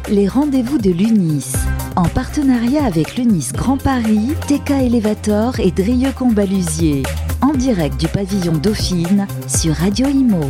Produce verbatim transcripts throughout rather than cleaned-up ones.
Les rendez-vous de l'UNIS. En partenariat avec l'UNIS Grand Paris, T K Elevator et Drieux Combalusier. En direct du pavillon Dauphine sur Radio Imo.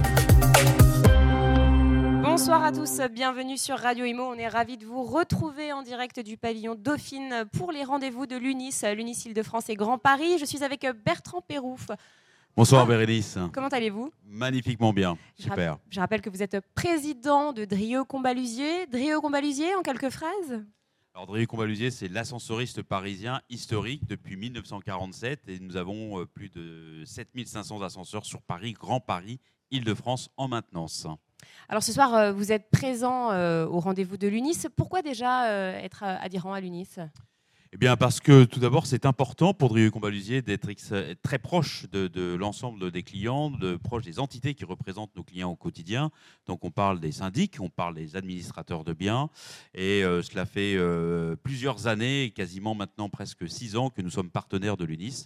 Bonsoir à tous, bienvenue sur Radio Imo. On est ravis de vous retrouver en direct du pavillon Dauphine pour les rendez-vous de l'UNIS, l'UNIS Île-de-France et Grand Paris. Je suis avec Bertrand Pérouf. Bonsoir ah, Bérénice. Comment allez-vous? Magnifiquement bien, super. Je, rapp- je rappelle que vous êtes président de Drieux Combalusier. Drieux Combalusier, en quelques phrases? Alors Drieux Combalusier, c'est l'ascensoriste parisien historique depuis mille neuf cent quarante-sept et nous avons plus de sept mille cinq cents ascenseurs sur Paris, Grand Paris, Île-de-France en maintenance. Alors ce soir, vous êtes présent euh, au rendez-vous de l'UNIS. Pourquoi déjà euh, être adhérent à l'UNIS? Eh bien parce que tout d'abord, c'est important pour Drieux Combalusier d'être très proche de, de l'ensemble des clients, de proche des entités qui représentent nos clients au quotidien. Donc on parle des syndics, on parle des administrateurs de biens. Et euh, cela fait euh, plusieurs années, quasiment maintenant presque six ans, que nous sommes partenaires de l'UNIS,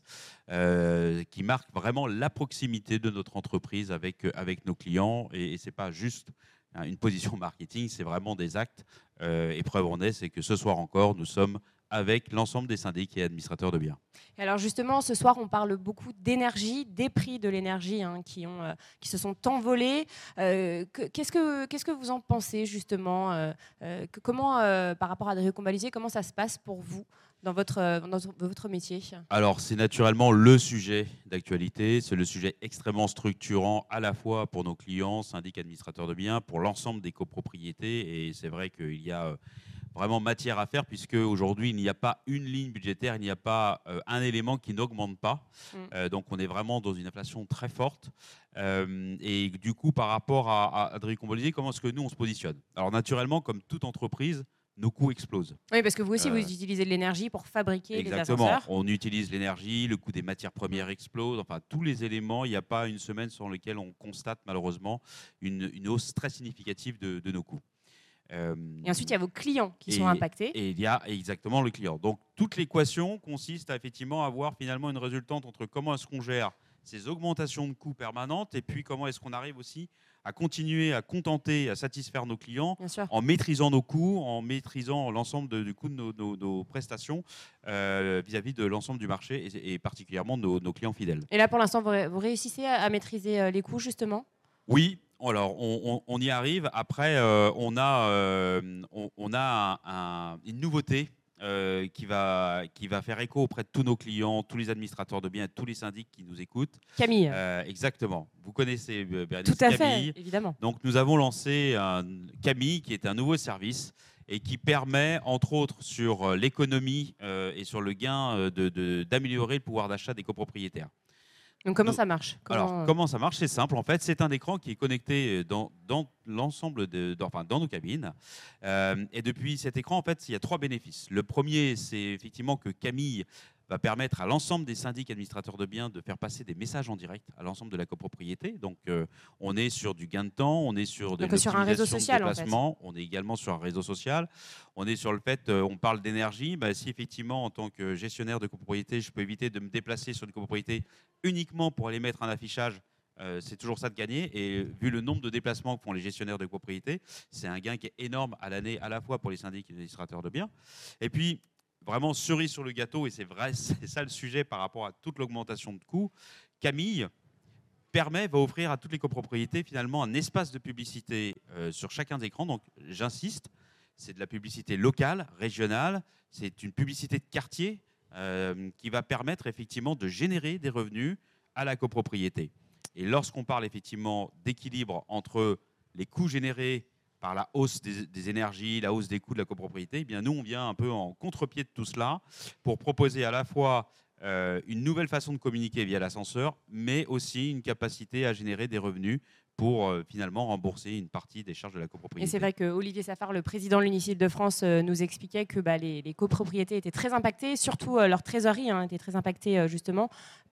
euh, qui marque vraiment la proximité de notre entreprise avec, avec nos clients. Et, et ce n'est pas juste une position marketing, c'est vraiment des actes. Euh, et preuve en est, c'est que ce soir encore, nous sommes avec l'ensemble des syndics et administrateurs de biens. Et alors justement, ce soir, on parle beaucoup d'énergie, des prix de l'énergie hein, qui, ont, euh, qui se sont envolés. Euh, que, qu'est-ce, que, qu'est-ce que vous en pensez justement euh, euh, que, Comment, euh, par rapport à Drieux Combalusier, comment ça se passe pour vous dans votre, dans votre métier? Alors, c'est naturellement le sujet d'actualité. C'est le sujet extrêmement structurant à la fois pour nos clients, syndics, administrateurs de biens, pour l'ensemble des copropriétés. Et c'est vrai qu'il y a vraiment matière à faire, puisque aujourd'hui il n'y a pas une ligne budgétaire, il n'y a pas euh, un élément qui n'augmente pas. Mmh. Euh, donc on est vraiment dans une inflation très forte. Euh, et du coup, par rapport à, à, à Drieux Combalusier, comment est-ce que nous on se positionne? Alors naturellement, comme toute entreprise, nos coûts explosent. Oui, parce que vous aussi, euh, vous utilisez de l'énergie pour fabriquer exactement. les ascenseurs. On utilise l'énergie, le coût des matières premières explose. Enfin, tous les éléments, il n'y a pas une semaine sur laquelle on constate malheureusement une, une hausse très significative de, de nos coûts. Euh, et ensuite, il y a vos clients qui et, sont impactés. Et il y a exactement le client. Donc, toute l'équation consiste à effectivement avoir finalement une résultante entre comment est-ce qu'on gère ces augmentations de coûts permanentes et puis comment est-ce qu'on arrive aussi à continuer à contenter, à satisfaire nos clients en maîtrisant nos coûts, en maîtrisant l'ensemble de, du coût de nos, nos, nos prestations euh, vis-à-vis de l'ensemble du marché et, et particulièrement de nos, nos clients fidèles. Et là, pour l'instant, vous, vous réussissez à, à maîtriser les coûts, justement? Oui. Alors, on, on, on y arrive. Après, euh, on a, euh, on, on a un, un, une nouveauté euh, qui, va, qui va faire écho auprès de tous nos clients, tous les administrateurs de biens, tous les syndics qui nous écoutent. Camille. Euh, exactement. Vous connaissez Bérénice, Tout à Camille. fait, évidemment. Donc, nous avons lancé un, Camille, qui est un nouveau service et qui permet, entre autres, sur l'économie euh, et sur le gain, de, de, d'améliorer le pouvoir d'achat des copropriétaires. Donc comment ça marche? comment... Alors, comment ça marche? C'est simple. En fait, c'est un écran qui est connecté dans, dans l'ensemble de, dans, enfin, dans nos cabines. Euh, et depuis cet écran, en fait, il y a trois bénéfices. Le premier, c'est effectivement que Camille va permettre à l'ensemble des syndics administrateurs de biens de faire passer des messages en direct à l'ensemble de la copropriété. Donc, euh, on est sur du gain de temps, on est sur de sur un réseau social, de déplacement, en fait. On est également sur un réseau social. On est sur le fait, euh, on parle d'énergie. Bah, si effectivement, en tant que gestionnaire de copropriété, je peux éviter de me déplacer sur une copropriété uniquement pour aller mettre un affichage, euh, c'est toujours ça de gagner. Et vu le nombre de déplacements que font les gestionnaires de copropriété, c'est un gain qui est énorme à l'année, à la fois pour les syndics et les administrateurs de biens. Et puis, vraiment cerise sur le gâteau, et c'est vrai, c'est ça le sujet par rapport à toute l'augmentation de coûts, Camille permet, va offrir à toutes les copropriétés finalement un espace de publicité euh, sur chacun des écrans. Donc j'insiste, c'est de la publicité locale, régionale, c'est une publicité de quartier euh, qui va permettre effectivement de générer des revenus à la copropriété. Et lorsqu'on parle effectivement d'équilibre entre les coûts générés par la hausse des, des énergies, la hausse des coûts de la copropriété, eh bien nous, on vient un peu en contre-pied de tout cela pour proposer à la fois euh, une nouvelle façon de communiquer via l'ascenseur, mais aussi une capacité à générer des revenus pour euh, finalement rembourser une partie des charges de la copropriété. Et c'est vrai que Olivier Safar, le président de l'UNIS Île-de-France, euh, nous expliquait que bah, les, les copropriétés étaient très impactées, surtout euh, leur trésorerie hein, était très impactée euh, justement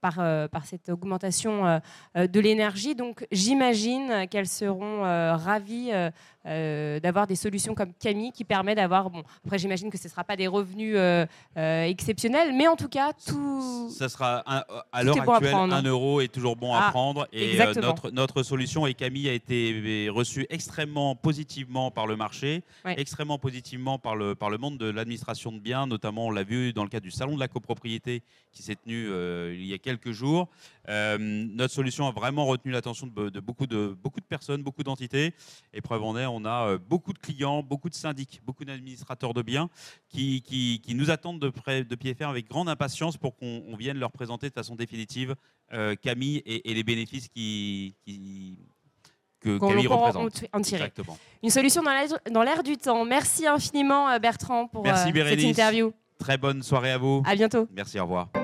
par, euh, par cette augmentation euh, de l'énergie. Donc j'imagine qu'elles seront euh, ravies euh, euh, d'avoir des solutions comme Camille qui permet d'avoir, bon, après j'imagine que ce ne sera pas des revenus euh, euh, exceptionnels, mais en tout cas tout... Ça sera un, à l'heure bon actuelle, un euro est toujours bon à ah, prendre. Et euh, notre, notre solution, et Camille a été reçue extrêmement positivement par le marché, oui. extrêmement positivement par le, par le monde de l'administration de biens, notamment on l'a vu dans le cadre du salon de la copropriété qui s'est tenu euh, il y a quelques jours. Euh, notre solution a vraiment retenu l'attention de, de, beaucoup de beaucoup de personnes, beaucoup d'entités. Et preuve en est, on a euh, beaucoup de clients, beaucoup de syndics, beaucoup d'administrateurs de biens qui, qui, qui nous attendent de, près, de pied ferme avec grande impatience pour qu'on vienne leur présenter de façon définitive euh, Camille et, et les bénéfices qui, qui, que Qu'on Camille représente. En tirer. Exactement. Une solution dans l'air du temps. Merci infiniment Bertrand pour Merci, euh, cette interview. Très bonne soirée à vous. À bientôt. Merci, au revoir.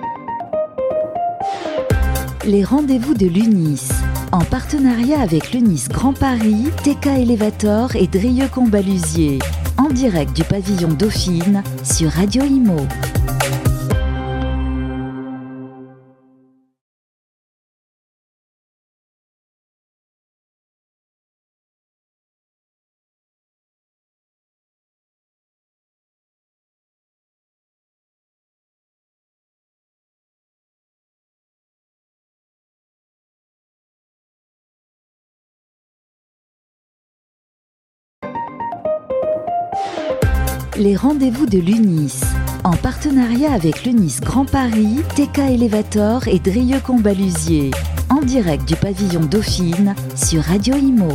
Les rendez-vous de l'UNIS. En partenariat avec l'UNIS Grand Paris, T K Elevator et Drieux Combalusier. En direct du pavillon Dauphine sur Radio Imo. Les rendez-vous de l'UNIS. En partenariat avec l'UNIS Grand Paris, T K Elevator et Drieux Combalusier. En direct du pavillon Dauphine sur Radio Imo.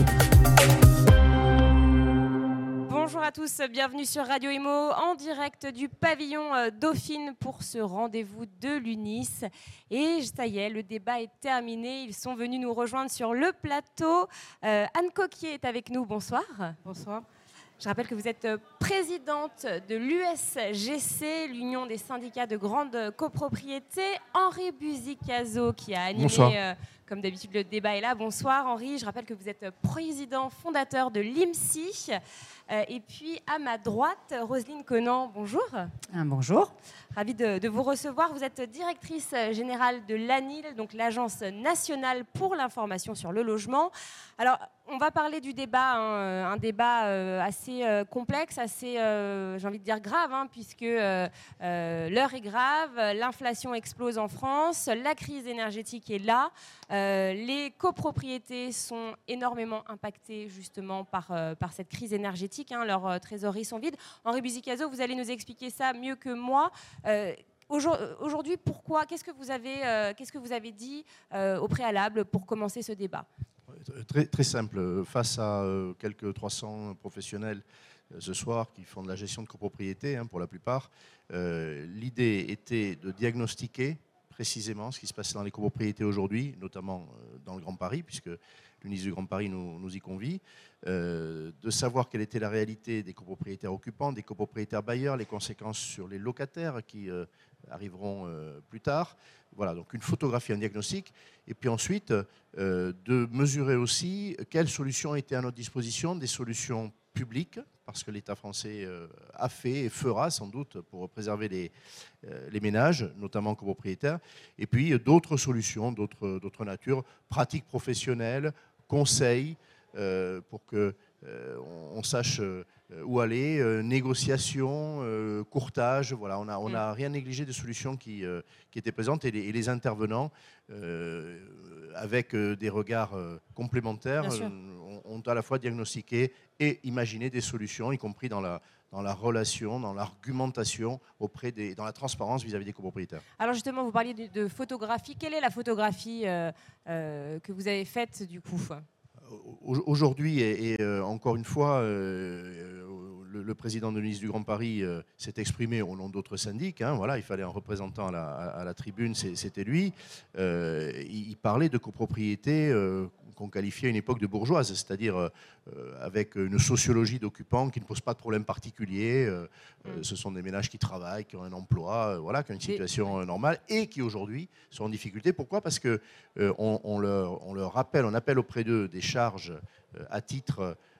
Bonjour à tous, bienvenue sur Radio Imo en direct du pavillon Dauphine pour ce rendez-vous de l'UNIS. Et ça y est, le débat est terminé. Ils sont venus nous rejoindre sur le plateau. Euh, Anne Coquier est avec nous. Bonsoir. Bonsoir. Je rappelle que vous êtes présidente de l'U S G C, l'Union des syndicats de grande copropriété. Henri Buzicazo qui a animé, euh, comme d'habitude, le débat est là. Bonsoir Henri. Je rappelle que vous êtes président fondateur de l'I M S I. Euh, et puis à ma droite, Roselyne Conan, bonjour. Un bonjour. Ravie de, de vous recevoir. Vous êtes directrice générale de l'A N I L, donc l'Agence nationale pour l'information sur le logement. Alors, on va parler du débat, hein, un débat euh, assez euh, complexe, assez, euh, j'ai envie de dire grave, hein, puisque euh, euh, l'heure est grave, l'inflation explose en France, la crise énergétique est là, euh, les copropriétés sont énormément impactées justement par, euh, par cette crise énergétique, hein, leurs euh, trésoreries sont vides. Henri Buzicazo, vous allez nous expliquer ça mieux que moi. Euh, Aujourd'hui, pourquoi, qu'est-ce que vous avez, euh, qu'est-ce que vous avez dit euh, au préalable pour commencer ce débat ? Très, très simple. Face à euh, quelques trois cents professionnels euh, ce soir qui font de la gestion de copropriété, hein, pour la plupart, euh, l'idée était de diagnostiquer précisément ce qui se passe dans les copropriétés aujourd'hui, notamment euh, dans le Grand Paris, puisque l'UNIS du Grand Paris nous, nous y convie, euh, de savoir quelle était la réalité des copropriétaires occupants, des copropriétaires bailleurs, les conséquences sur les locataires qui euh, arriveront euh, plus tard. Voilà, donc une photographie, un diagnostic, et puis ensuite euh, de mesurer aussi quelles solutions étaient à notre disposition, des solutions publiques, parce que l'État français euh, a fait et fera sans doute pour préserver les, euh, les ménages, notamment copropriétaires, et puis euh, d'autres solutions, d'autres, d'autres natures, pratiques professionnelles, conseils, euh, pour que euh, on, on sache euh, où aller, euh, négociation, euh, courtage, voilà, on n'a on a rien négligé des solutions qui, euh, qui étaient présentes, et les, et les intervenants, euh, avec euh, des regards euh, complémentaires, euh, ont, ont à la fois diagnostiqué et imaginé des solutions, y compris dans la, dans la relation, dans l'argumentation, auprès des, dans la transparence vis-à-vis des copropriétaires. Alors justement, vous parliez de, de photographie. Quelle est la photographie euh, euh, que vous avez faite du coup ? Aujourd'hui, et, et euh, encore une fois, euh, le, le président de l'U N I S du Grand Paris euh, s'est exprimé au nom d'autres syndics. Hein, voilà, il fallait un représentant à la, à la tribune, c'était lui. Euh, il parlait de copropriété euh, qu'on qualifiait à une époque de bourgeoise, c'est-à-dire euh, avec une sociologie d'occupants qui ne pose pas de problème particulier. Euh, mm. Ce sont des ménages qui travaillent, qui ont un emploi, euh, voilà, qui ont une situation et... normale et qui aujourd'hui sont en difficulté. Pourquoi ? Parce qu'on euh, on leur, on leur rappelle, on appelle auprès d'eux des charges euh, à titre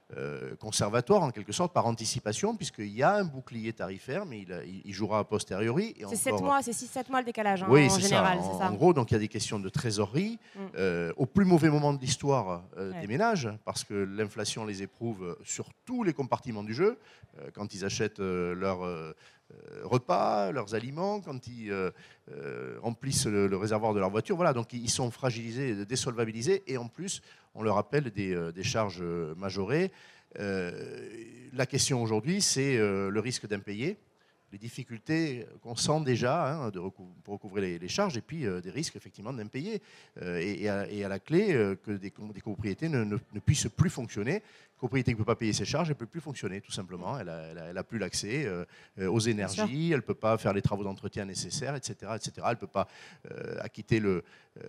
euh, conservatoire en quelque sorte, par anticipation, puisqu'il y a un bouclier tarifaire, mais il, il jouera a posteriori. C'est sept mois, c'est six sept mois le décalage, hein, oui, en général, c'est ça. En gros, donc il y a des questions de trésorerie. Mm. Euh, au plus mauvais moment de l'histoire euh, ouais. des ménages, parce que l'inflation les éprouve sur tous les compartiments du jeu, euh, quand ils achètent euh, leur euh, repas, leurs aliments, quand ils euh, euh, remplissent le, le réservoir de leur voiture. Voilà, donc ils sont fragilisés, désolvabilisés, et en plus, on leur appelle des, euh, des charges majorées. Euh, la question aujourd'hui, c'est euh, le risque d'impayé, les difficultés qu'on sent déjà hein, de recou- pour recouvrer les, les charges, et puis euh, des risques effectivement d'impayés. Euh, et, et, à, et à la clé, euh, que des, des copropriétés ne, ne, ne puissent plus fonctionner. Une copropriété qui ne peut pas payer ses charges, elle ne peut plus fonctionner, tout simplement. Elle n'a elle a, elle a plus l'accès euh, aux énergies, elle ne peut pas faire les travaux d'entretien nécessaires, et cetera, et cetera. Elle ne peut pas euh, acquitter le,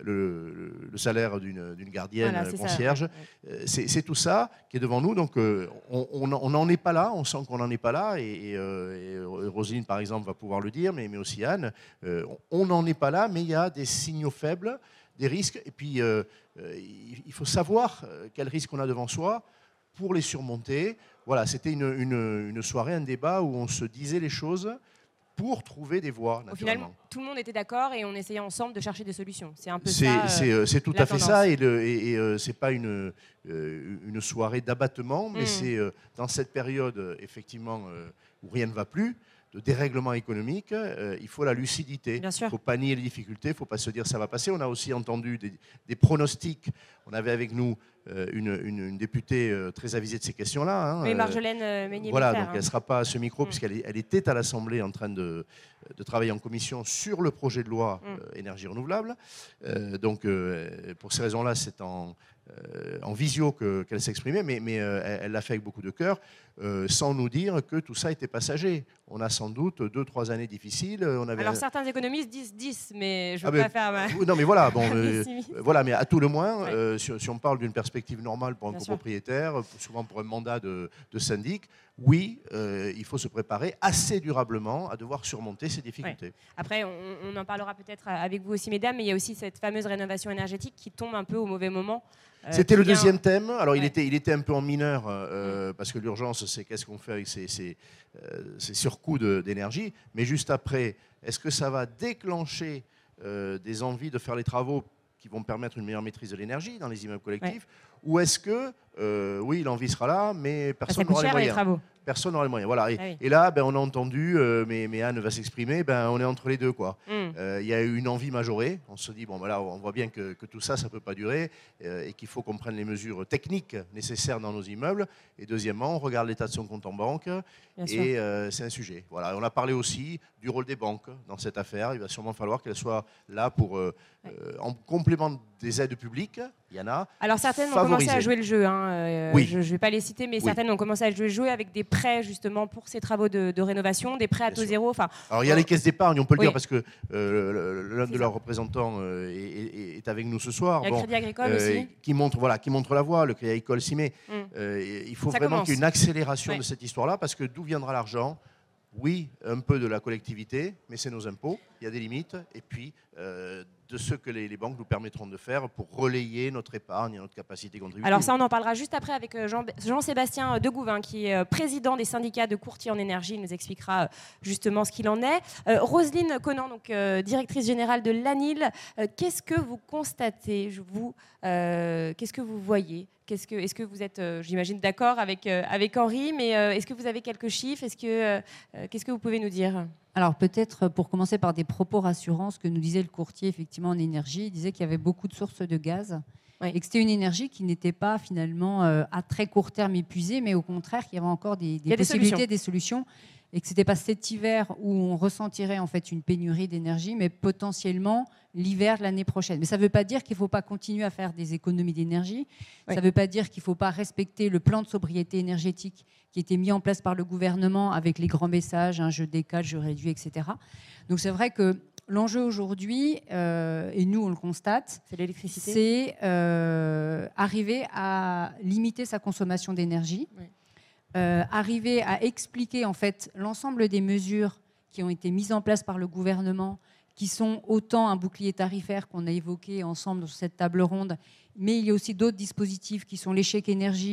le, le salaire d'une, d'une gardienne voilà, concierge. Ça, ouais. c'est, c'est tout ça qui est devant nous. Donc, euh, on n'en est pas là, on sent qu'on n'en est pas là. Et, et, euh, et Roselyne, par exemple, va pouvoir le dire, mais, mais aussi Anne. Euh, on n'en est pas là, mais il y a des signaux faibles, des risques. Et puis, euh, euh, il faut savoir quels risques on a devant soi pour les surmonter. Voilà, c'était une, une, une soirée, un débat où on se disait les choses pour trouver des voies, naturellement. Au final, tout le monde était d'accord et on essayait ensemble de chercher des solutions. C'est un peu c'est, ça. C'est, euh, c'est tout à fait ça. Et, le, et, et euh, c'est pas une, euh, une soirée d'abattement, mais mmh. c'est euh, dans cette période, effectivement, euh, où rien ne va plus, de dérèglement économique, euh, il faut la lucidité. Il ne faut pas nier les difficultés, il ne faut pas se dire ça va passer. On a aussi entendu des, des pronostics. On avait avec nous euh, une, une, une députée euh, très avisée de ces questions-là. Hein, oui, Marjolaine euh, Meignier. Voilà, donc hein. Elle ne sera pas à ce micro, mmh. puisqu'elle elle était à l'Assemblée en train de, de travailler en commission sur le projet de loi mmh. euh, énergie renouvelable. Euh, donc, euh, pour ces raisons-là, c'est en, euh, en visio que, qu'elle s'exprimait, mais, mais euh, elle l'a fait avec beaucoup de cœur. Euh, sans nous dire que tout ça était passager. On a sans doute deux, trois années difficiles. On avait Alors un... certains économistes disent dix, mais je ne ah veux ben, pas faire... Ma... Non mais voilà, bon, euh, voilà, mais à tout le moins, ouais. euh, si, si on parle d'une perspective normale pour un Bien copropriétaire, sûr. souvent pour un mandat de, de syndic, oui, euh, il faut se préparer assez durablement à devoir surmonter ces difficultés. Ouais. Après, on, on en parlera peut-être avec vous aussi, mesdames, mais il y a aussi cette fameuse rénovation énergétique qui tombe un peu au mauvais moment. Euh, C'était le vient... deuxième thème. Alors, ouais. il, était, il était un peu en mineur, euh, mmh. parce que l'urgence, c'est qu'est-ce qu'on fait avec ces, ces, euh, ces surcoûts de, d'énergie. Mais juste après, est-ce que ça va déclencher euh, des envies de faire les travaux qui vont permettre une meilleure maîtrise de l'énergie dans les immeubles collectifs ouais. Ou est-ce que, euh, oui, l'envie sera là, mais personne n'aura les moyens. Les travaux. Personne n'aura les moyens. Voilà. Et, ah oui. et là, ben, on a entendu, euh, mais, mais Anne va s'exprimer, ben, on est entre les deux. Quoi. Mm. Euh, y a eu une envie majorée. On se dit, bon, ben là, on voit bien que, que tout ça, ça ne peut pas durer euh, et qu'il faut qu'on prenne les mesures techniques nécessaires dans nos immeubles. Et deuxièmement, on regarde l'état de son compte en banque bien et euh, c'est un sujet. Voilà. On a parlé aussi du rôle des banques dans cette affaire. Il va sûrement falloir qu'elles soient là pour, euh, ouais. euh, en complément des aides publiques. Il y en a. Alors certaines favoriser. ont commencé à jouer le jeu. Hein. Euh, oui. Je ne vais pas les citer, mais oui. certaines ont commencé à jouer le jeu avec des prêts justement pour ces travaux de, de rénovation, des prêts à taux zéro. Enfin, alors il y a on... les caisses d'épargne, on peut le oui. dire parce que euh, l'un c'est de ça. leurs représentants euh, est, est, est avec nous ce soir. Il y a le Crédit Agricole euh, aussi. Qui montre, voilà, qui montre la voie, le Crédit Agricole s'y met. Mm. Euh, il faut ça vraiment commence. qu'il y ait une accélération oui. de cette histoire-là parce que d'où viendra l'argent ? Oui, un peu de la collectivité, mais c'est nos impôts, il y a des limites, et puis euh, de ce que les, les banques nous permettront de faire pour relayer notre épargne et notre capacité contributive. Alors ça, on en parlera juste après avec Jean, Jean-Sébastien Degouvin, qui est président des syndicats de courtiers en énergie. Il nous expliquera justement ce qu'il en est. Euh, Roselyne Conan, donc, euh, directrice générale de l'A N I L, euh, qu'est-ce que vous constatez vous, euh, qu'est-ce que vous voyez Qu'est-ce que, est-ce que vous êtes, euh, j'imagine, d'accord avec, euh, avec Henri, mais euh, est-ce que vous avez quelques chiffres est-ce que, euh, Qu'est-ce que vous pouvez nous dire ? Alors peut-être pour commencer par des propos rassurants, ce que nous disait le courtier effectivement en énergie, il disait qu'il y avait beaucoup de sources de gaz oui. et que c'était une énergie qui n'était pas finalement euh, à très court terme épuisée, mais au contraire qu'il y avait encore des, des possibilités, des solutions. des solutions, et que ce n'était pas cet hiver où on ressentirait en fait une pénurie d'énergie, mais potentiellement l'hiver de l'année prochaine. Mais ça ne veut pas dire qu'il ne faut pas continuer à faire des économies d'énergie, oui. ça ne veut pas dire qu'il ne faut pas respecter le plan de sobriété énergétique qui était mis en place par le gouvernement avec les grands messages, hein, je décale, je réduis, et cetera. Donc c'est vrai que l'enjeu aujourd'hui, euh, et nous on le constate, c'est l'électricité, c'est euh, arriver à limiter sa consommation d'énergie, oui. euh, arriver à expliquer en fait l'ensemble des mesures qui ont été mises en place par le gouvernement, qui sont autant un bouclier tarifaire qu'on a évoqué ensemble sur cette table ronde, mais il y a aussi d'autres dispositifs qui sont les chèques énergie,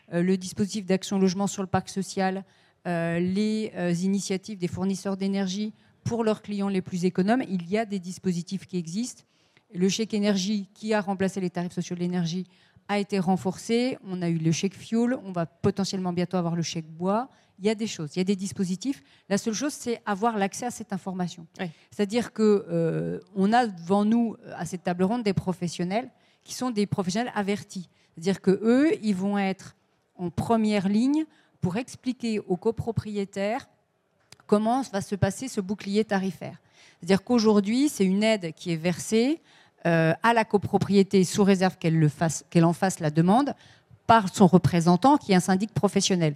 euh, le dispositif d'action logement sur le parc social, euh, les euh, initiatives des fournisseurs d'énergie pour leurs clients les plus économes. Il y a des dispositifs qui existent. Le chèque énergie qui a remplacé les tarifs sociaux de l'énergie a été renforcé. On a eu le chèque fuel. On va potentiellement bientôt avoir le chèque bois. Il y a des choses, il y a des dispositifs. La seule chose, c'est avoir l'accès à cette information. Oui. C'est-à-dire qu'on euh, a devant nous, à cette table ronde, des professionnels qui sont des professionnels avertis. C'est-à-dire qu'eux, ils vont être en première ligne pour expliquer aux copropriétaires comment va se passer ce bouclier tarifaire. C'est-à-dire qu'aujourd'hui, c'est une aide qui est versée euh, à la copropriété sous réserve qu'elle, le fasse, qu'elle en fasse la demande par son représentant, qui est un syndic professionnel.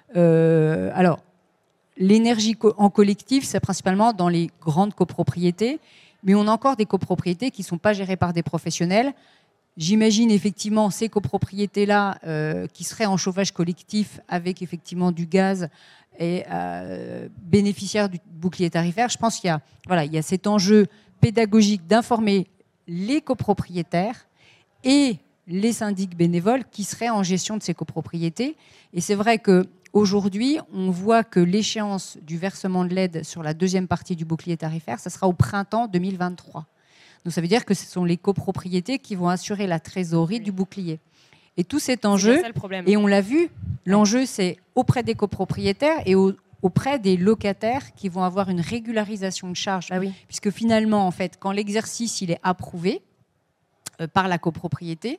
Euh, alors, l'énergie co- en collectif, c'est principalement dans les grandes copropriétés, mais on a encore des copropriétés qui ne sont pas gérées par des professionnels. J'imagine effectivement ces copropriétés-là euh, qui seraient en chauffage collectif avec effectivement du gaz et euh, bénéficiaires du bouclier tarifaire. Je pense qu'il y a, voilà, il y a cet enjeu pédagogique d'informer les copropriétaires et les syndics bénévoles qui seraient en gestion de ces copropriétés. Et c'est vrai qu'aujourd'hui, on voit que l'échéance du versement de l'aide sur la deuxième partie du bouclier tarifaire, ça sera au printemps deux mille vingt-trois. Donc ça veut dire que ce sont les copropriétés qui vont assurer la trésorerie oui. du bouclier. Et tout cet enjeu, et on l'a vu, l'enjeu c'est auprès des copropriétaires et au, auprès des locataires qui vont avoir une régularisation de charges. Ah oui. Puisque finalement, en fait, quand l'exercice il est approuvé euh, par la copropriété,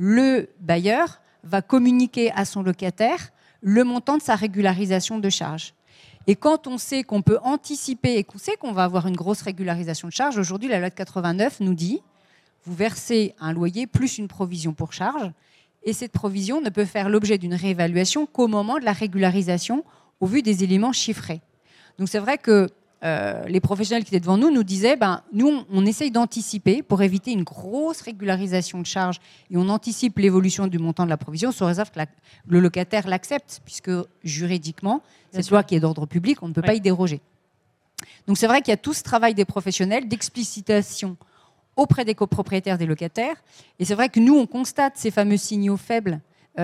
le bailleur va communiquer à son locataire le montant de sa régularisation de charges. Et quand on sait qu'on peut anticiper et qu'on sait qu'on va avoir une grosse régularisation de charges, aujourd'hui, la loi de quatre-vingt-neuf nous dit vous versez un loyer plus une provision pour charges, et cette provision ne peut faire l'objet d'une réévaluation qu'au moment de la régularisation au vu des éléments chiffrés. Donc c'est vrai que euh, les professionnels qui étaient devant nous nous disaient ben, nous, on, on essaye d'anticiper pour éviter une grosse régularisation de charges et on anticipe l'évolution du montant de la provision sous réserve que la, le locataire l'accepte, puisque juridiquement, cette Bien loi sûr. Qui est d'ordre public, on ne peut oui. pas y déroger. Donc c'est vrai qu'il y a tout ce travail des professionnels d'explicitation auprès des copropriétaires, des locataires. Et c'est vrai que nous, on constate ces fameux signaux faibles.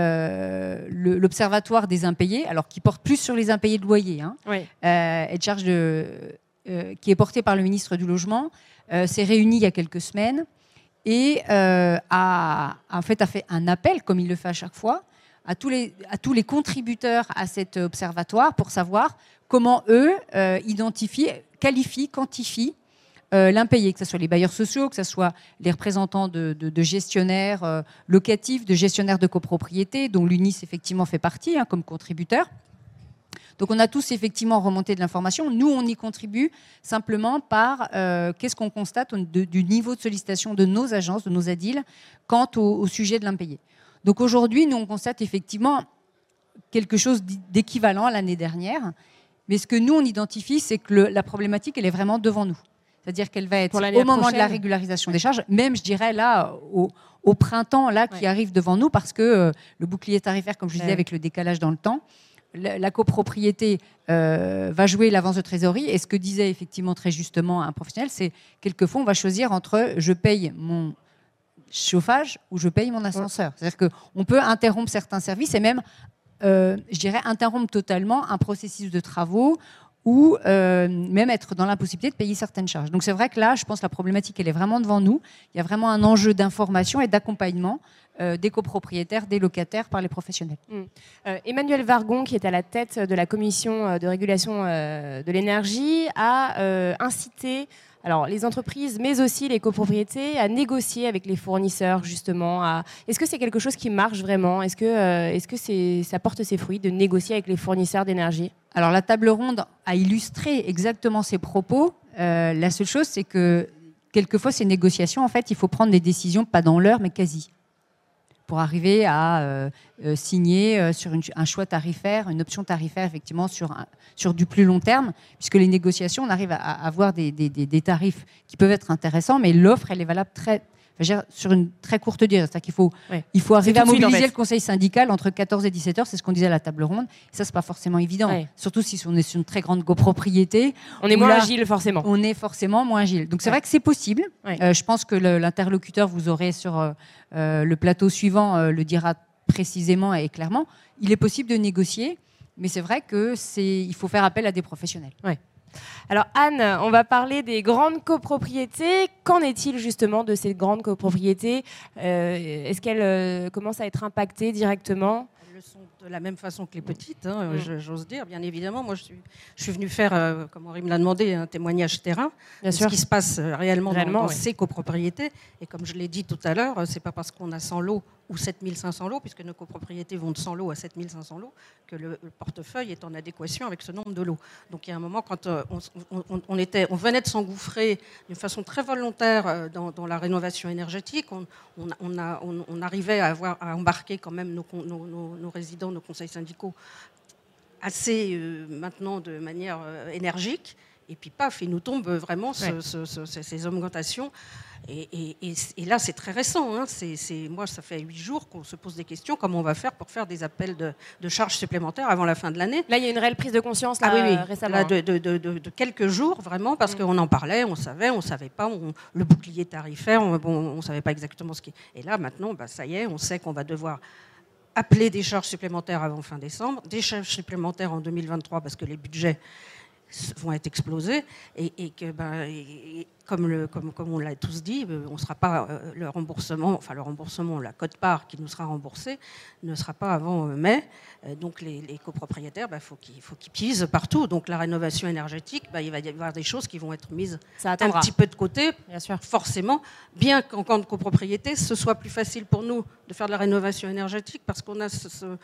Euh, le, l'observatoire des impayés, alors qui porte plus sur les impayés de loyer, hein, oui. euh, et de charge de, euh, qui est porté par le ministre du Logement, euh, s'est réuni il y a quelques semaines et euh, a, en fait, a fait un appel, comme il le fait à chaque fois, à tous les, à tous les contributeurs à cet observatoire pour savoir comment eux euh, identifient, qualifient, quantifient Euh, l'impayé, que ce soit les bailleurs sociaux, que ce soit les représentants de, de, de gestionnaires euh, locatifs, de gestionnaires de copropriété, dont l'U N I S effectivement fait partie hein, comme contributeur. Donc on a tous effectivement remonté de l'information. Nous, on y contribue simplement par euh, qu'est-ce qu'on constate de, du niveau de sollicitation de nos agences, de nos A D I L, quant au, au sujet de l'impayé. Donc aujourd'hui, nous, on constate effectivement quelque chose d'équivalent à l'année dernière. Mais ce que nous, on identifie, c'est que le, la problématique, elle est vraiment devant nous. C'est-à-dire qu'elle va être au moment prochaine. de la régularisation des charges, même, je dirais, là, au, au printemps, là, qui ouais. arrive devant nous, parce que euh, le bouclier tarifaire, comme je disais, ouais. avec le décalage dans le temps, la, la copropriété euh, va jouer l'avance de trésorerie. Et ce que disait effectivement très justement un professionnel, c'est quelquefois, on va choisir entre je paye mon chauffage ou je paye mon ascenseur. Ouais. C'est-à-dire qu'on peut interrompre certains services et même, euh, je dirais, interrompre totalement un processus de travaux ou euh, même être dans l'impossibilité de payer certaines charges. Donc c'est vrai que là, je pense que la problématique, elle est vraiment devant nous. Il y a vraiment un enjeu d'information et d'accompagnement euh, des copropriétaires, des locataires par les professionnels. Mmh. Euh, Emmanuel Vargon, qui est à la tête de la commission de régulation euh, de l'énergie, a euh, incité alors, les entreprises, mais aussi les copropriétés, à négocier avec les fournisseurs, justement. À... Est-ce que c'est quelque chose qui marche vraiment ? Est-ce que, euh, est-ce que c'est, ça porte ses fruits de négocier avec les fournisseurs d'énergie ? Alors, la table ronde a illustré exactement ces propos. Euh, la seule chose, c'est que quelquefois, ces négociations, en fait, il faut prendre des décisions, pas dans l'heure, mais quasi, pour arriver à euh, euh, signer euh, sur une, un choix tarifaire, une option tarifaire, effectivement, sur, un, sur du plus long terme, puisque les négociations, on arrive à, à avoir des, des, des, des tarifs qui peuvent être intéressants, mais l'offre, elle est valable très, enfin, sur une très courte durée. C'est-à-dire qu'il faut, ouais. il faut arriver à mobiliser suite, en fait. le conseil syndical entre quatorze et dix-sept heures, c'est ce qu'on disait à la table ronde. Et ça, c'est pas forcément évident. Ouais. Surtout si on est sur une très grande copropriété. On est moins là, agile, forcément. On est forcément moins agile. Donc c'est ouais. vrai que c'est possible. Ouais. Euh, je pense que le, l'interlocuteur, vous aurez sur euh, le plateau suivant, euh, le dira précisément et clairement. Il est possible de négocier, mais c'est vrai qu'il faut faire appel à des professionnels. Ouais. Alors Anne, on va parler des grandes copropriétés. Qu'en est-il justement de ces grandes copropriétés? euh, Est-ce qu'elles euh, commencent à être impactées directement? Elles le sont de la même façon que les petites, hein, mmh. j'ose dire, bien évidemment. Moi, je suis, je suis venue faire, euh, comme Henri me l'a demandé, un témoignage terrain bien de sûr. Ce qui se passe réellement, réellement dans, dans oui. ces copropriétés. Et comme je l'ai dit tout à l'heure, c'est pas parce qu'on a cent lots ou sept mille cinq cents lots, puisque nos copropriétés vont de cent lots à sept mille cinq cents lots, que le, le portefeuille est en adéquation avec ce nombre de lots. Donc il y a un moment, quand euh, on, on, on, était, on venait de s'engouffrer d'une façon très volontaire euh, dans, dans la rénovation énergétique, on, on, on, a, on, on arrivait à, avoir, à embarquer quand même nos, nos, nos, nos résidents, nos conseils syndicaux, assez euh, maintenant de manière euh, énergique. Et puis paf, il nous tombe vraiment ce, ouais. ce, ce, ces augmentations. Et, et, et, et là, c'est très récent. Hein. C'est, c'est, moi, ça fait huit jours qu'on se pose des questions. Comment on va faire pour faire des appels de, de charges supplémentaires avant la fin de l'année? Là, il y a une réelle prise de conscience là, ah, oui, oui. récemment. Là, de, de, de, de, de quelques jours, vraiment, parce mmh. qu'on en parlait, on savait, on ne savait pas. On, le bouclier tarifaire, on ne savait pas exactement ce qui... Et là, maintenant, bah, ça y est, on sait qu'on va devoir appeler des charges supplémentaires avant fin décembre, des charges supplémentaires en deux mille vingt-trois, parce que les budgets vont être explosés et, et que ben, et, comme, le, comme, comme on l'a tous dit, on ne sera pas euh, le remboursement, enfin le remboursement, la quote-part qui nous sera remboursée ne sera pas avant euh, mai. Euh, donc les, les copropriétaires, ben, faut qu'il faut qu'ils pisent partout. Donc la rénovation énergétique, ben, il va y avoir des choses qui vont être mises un petit peu de côté, bien sûr. Forcément, bien qu'en camp de copropriété, ce soit plus facile pour nous de faire de la rénovation énergétique parce qu'on a ce, ce,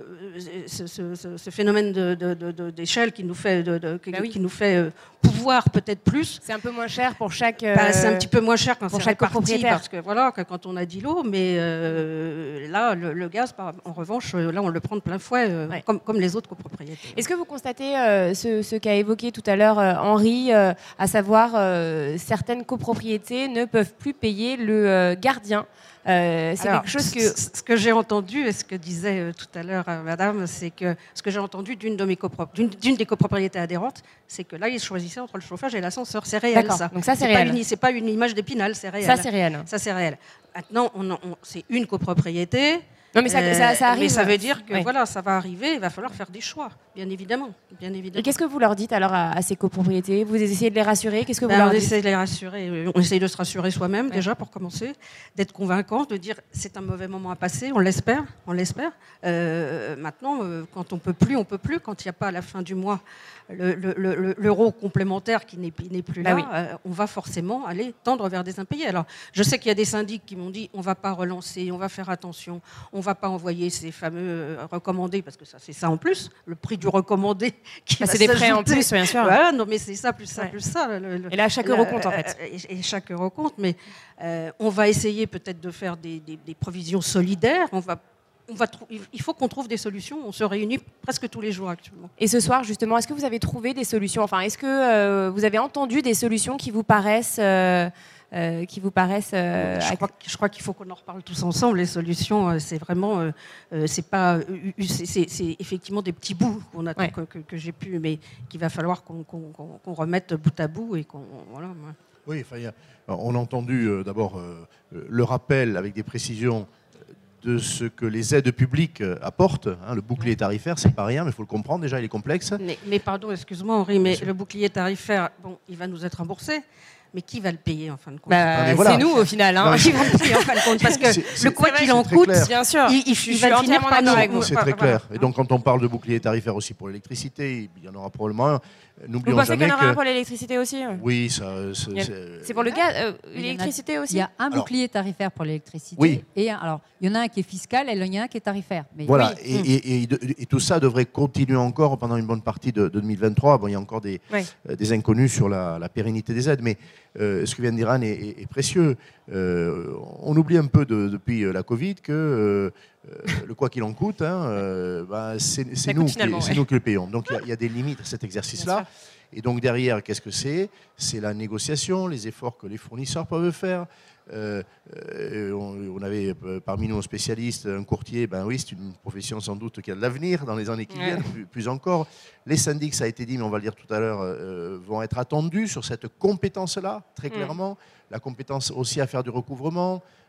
ce, ce, ce phénomène de, de, de, d'échelle qui nous fait, de, de, qui, ben oui. qui nous fait euh, pouvoir peut-être plus. C'est un peu moins cher pour chaque. Euh, bah, c'est un petit peu moins cher quand pour c'est chaque copropriétaire, parce que voilà, que quand on a dix lots, mais euh, là, le, le gaz, en revanche, là, on le prend de plein fouet, euh, ouais. comme, comme les autres copropriétés. Est-ce que vous constatez euh, ce, ce qu'a évoqué tout à l'heure euh, Henri, euh, à savoir euh, certaines copropriétés ne peuvent plus payer le euh, gardien? Euh, c'est Alors, quelque chose que... Ce que j'ai entendu, et ce que disait euh, tout à l'heure euh, madame, c'est que ce que j'ai entendu d'une, de mes copro- d'une, d'une des copropriétés adhérentes, c'est que là, ils choisissaient entre le chauffage et l'ascenseur. C'est réel, D'accord. ça. Donc ça, c'est, c'est réel. Pas une, c'est pas une image d'Épinal, c'est réel. Ça, c'est réel. Ça, c'est réel. Maintenant, on, on, c'est une copropriété. Non, mais ça, euh, ça, ça arrive. Mais ça veut dire que oui. voilà, ça va arriver, il va falloir faire des choix, bien évidemment. Bien évidemment. Et qu'est-ce que vous leur dites alors à, à ces copropriétés? Vous essayez de les rassurer? Qu'est-ce que vous ben, leur on dites? essaie de les rassurer. On essaye de se rassurer soi-même, ouais. déjà, pour commencer, d'être convaincant, de dire c'est un mauvais moment à passer, on l'espère, on l'espère. Euh, maintenant, euh, quand on peut plus, on peut plus. Quand il n'y a pas à la fin du mois le, le, le, l'euro complémentaire qui n'est, n'est plus là, bah oui. euh, on va forcément aller tendre vers des impayés. Alors, je sais qu'il y a des syndics qui m'ont dit on ne va pas relancer, on va faire attention, on ne va pas envoyer ces fameux euh, recommandés, parce que ça, c'est ça en plus, le prix du recommandé qui ah, va c'est des s'ajouter. frais en plus, bien sûr. Voilà, non, mais c'est ça, plus ça, ouais. plus ça. Le, le, et là, chaque le, euro compte, en fait. Et, et chaque euro compte, mais euh, on va essayer peut-être de faire des, des, des provisions solidaires, on va On va trou- il faut qu'on trouve des solutions. On se réunit presque tous les jours actuellement. Et ce soir, justement, est-ce que vous avez trouvé des solutions? Enfin, est-ce que euh, vous avez entendu des solutions qui vous paraissent, euh, euh, qui vous paraissent euh, je, crois, je crois qu'il faut qu'on en reparle tous ensemble. Les solutions, euh, c'est vraiment, euh, euh, c'est pas, euh, c'est, c'est, c'est effectivement des petits bouts qu'on a, ouais. que, que, que j'ai pu, mais qu'il va falloir qu'on, qu'on, qu'on, qu'on remette bout à bout et qu'on, voilà. Oui, enfin, y a, on a entendu euh, d'abord euh, le rappel avec des précisions de ce que les aides publiques apportent. Hein, le bouclier tarifaire, c'est pas rien, mais il faut le comprendre. Déjà, il est complexe. Mais, mais pardon, excuse-moi Henri, mais le bouclier tarifaire, bon, il va nous être remboursé. Mais qui va le payer en fin de compte? bah, ah, voilà. C'est nous au final. Hein. Qui va le payer en fin de compte? Parce que c'est, c'est, le quoi qu'il en coûte, clair. bien sûr, il, il, il va finir par nous. C'est, c'est très clair. Et donc, quand on parle de bouclier tarifaire aussi pour l'électricité, il y en aura probablement un. N'oublions Vous pensez qu'il y en aura que... un pour l'électricité aussi? Oui, ça. C'est, c'est... c'est pour le gaz, euh, l'électricité aussi. Il y a un bouclier tarifaire pour l'électricité. Oui. Et un, alors, il y en a un qui est fiscal et il y en a un qui est tarifaire. Mais voilà. Oui. Et, et, et, et tout ça devrait continuer encore pendant une bonne partie de, de deux mille vingt-trois. Bon, il y a encore des, oui. euh, des inconnus sur la, la pérennité des aides, mais euh, ce que vient de dire Anne est, est, est précieux. Euh, on oublie un peu de, depuis la Covid que euh, le quoi qu'il en coûte, hein, euh, bah, c'est, c'est, nous qui, ouais. c'est nous qui le payons. Donc il y, y a des limites à cet exercice-là. Et donc derrière, qu'est-ce que c'est? C'est la négociation, les efforts que les fournisseurs peuvent faire. Euh, euh, on, on avait euh, parmi nous un spécialiste, un courtier, ben oui, c'est une profession sans doute qui a de l'avenir dans les années qui viennent, ouais. plus, plus encore. Les syndics, ça a été dit, mais on va le dire tout à l'heure, euh, vont être attendus sur cette compétence-là, très clairement. Mmh. La compétence aussi à faire du recouvrement,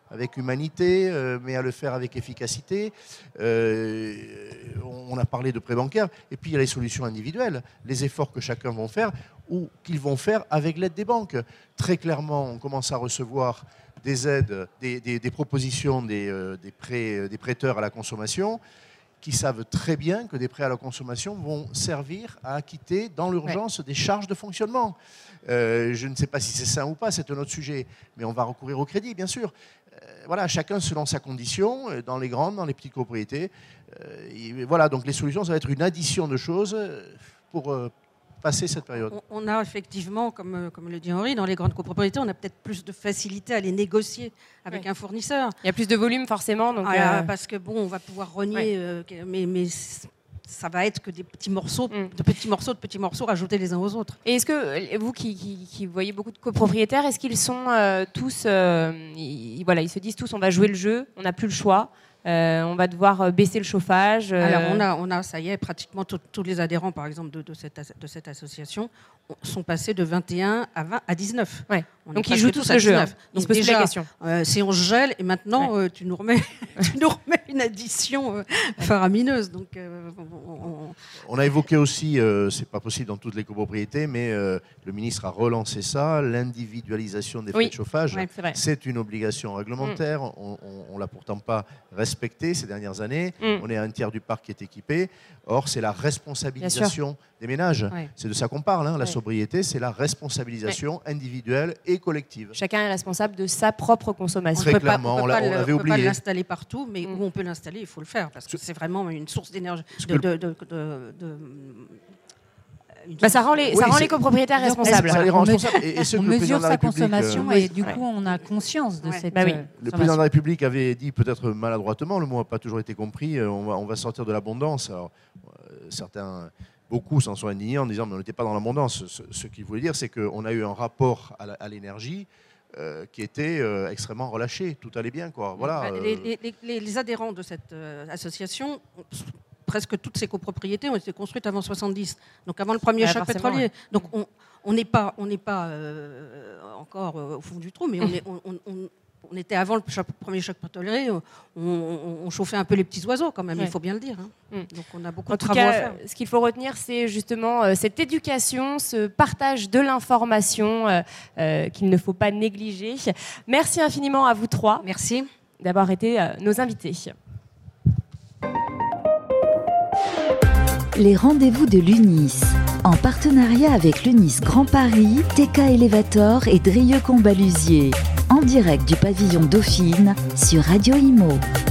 avec humanité, euh, mais à le faire avec efficacité. Euh, on a parlé de prêt bancaire, et puis il y a les solutions individuelles, les efforts que chacun va faire ou qu'ils vont faire avec l'aide des banques. Très clairement, on commence à recevoir des aides, des, des, des propositions des, euh, des, prêts, des prêteurs à la consommation qui savent très bien que des prêts à la consommation vont servir à acquitter dans l'urgence ouais. des charges de fonctionnement. Euh, je ne sais pas si c'est sain ou pas, c'est un autre sujet, mais on va recourir au crédit, bien sûr. Euh, voilà, chacun selon sa condition, dans les grandes, dans les petites copropriétés. Euh, et voilà, donc les solutions, ça va être une addition de choses pour euh, passer cette période. On, on a effectivement, comme, comme le dit Henri, dans les grandes copropriétés, on a peut-être plus de facilité à les négocier avec oui. un fournisseur. Il y a plus de volume forcément. Donc ah, euh... Parce que bon, on va pouvoir renier, ouais. euh, mais, mais ça va être que des petits morceaux, mm. de petits morceaux, de petits morceaux rajoutés les uns aux autres. Et est-ce que vous qui, qui, qui voyez beaucoup de copropriétaires, est-ce qu'ils sont euh, tous, euh, ils, voilà, ils se disent tous, on va jouer le jeu, on n'a plus le choix. Euh, on va devoir baisser le chauffage. Euh... Alors on a, on a, ça y est, pratiquement tous les adhérents, par exemple, de, de, cette, de cette association sont passés de vingt et un à, vingt, à dix-neuf. Ouais. Donc ils jouent tous le jeu. Hein. Ils se posent déjà, la question. Euh, si on se gèle, et maintenant ouais. euh, tu, nous remets, tu nous remets une addition euh, faramineuse. Donc, euh, on, on... on a évoqué aussi, euh, c'est pas possible dans toutes les copropriétés, mais euh, le ministre a relancé ça, l'individualisation des frais oui. de chauffage. Ouais, c'est, c'est une obligation réglementaire. Mm. On ne l'a pourtant pas respectée ces dernières années. Mm. On est à un tiers du parc qui est équipé. Or, c'est la responsabilisation des ménages. Ouais. C'est de ça qu'on parle. Hein. La ouais. sobriété, c'est la responsabilisation ouais. individuelle et collective. Chacun est responsable de sa propre consommation. Très clairement, on, l'a, on l'avait oublié. On ne peut pas l'installer partout, mais mm. où on peut l'installer, il faut le faire, parce que c'est vraiment une source d'énergie. De, de, de, de, de, Bah ça rend les, oui, ça rend les copropriétaires responsables. Ça les rend responsables. Et, et on mesure sa consommation euh, et du coup on a conscience de ouais. cette bah oui. Le président de la République avait dit, peut-être maladroitement, le mot n'a pas toujours été compris, on va, on va sortir de l'abondance. Alors, euh, certains, beaucoup s'en sont indignés en disant mais on n'était pas dans l'abondance. Ce, ce qu'il voulait dire, c'est qu'on a eu un rapport à, la, à l'énergie euh, qui était euh, extrêmement relâché. Tout allait bien, quoi. Voilà, euh... les, les, les, les adhérents de cette euh, association... Presque toutes ces copropriétés ont été construites avant soixante-dix, donc avant le premier ouais, choc pétrolier. Ouais. Donc on n'est pas, on n'est pas euh, encore euh, au fond du trou, mais on, est, on, on, on était avant le choc, premier choc pétrolier. On, on, on chauffait un peu les petits oiseaux quand même, ouais. il faut bien le dire. Hein. Mm. Donc on a beaucoup en de travaux cas, à faire. Ce qu'il faut retenir, c'est justement euh, cette éducation, ce partage de l'information euh, euh, qu'il ne faut pas négliger. Merci infiniment à vous trois. Merci d'avoir été euh, nos invités. Les rendez-vous de l'U N I S, en partenariat avec l'U N I S Grand Paris, T K Elevator et Drieux Combalusier, en direct du pavillon Dauphine sur Radio Imo.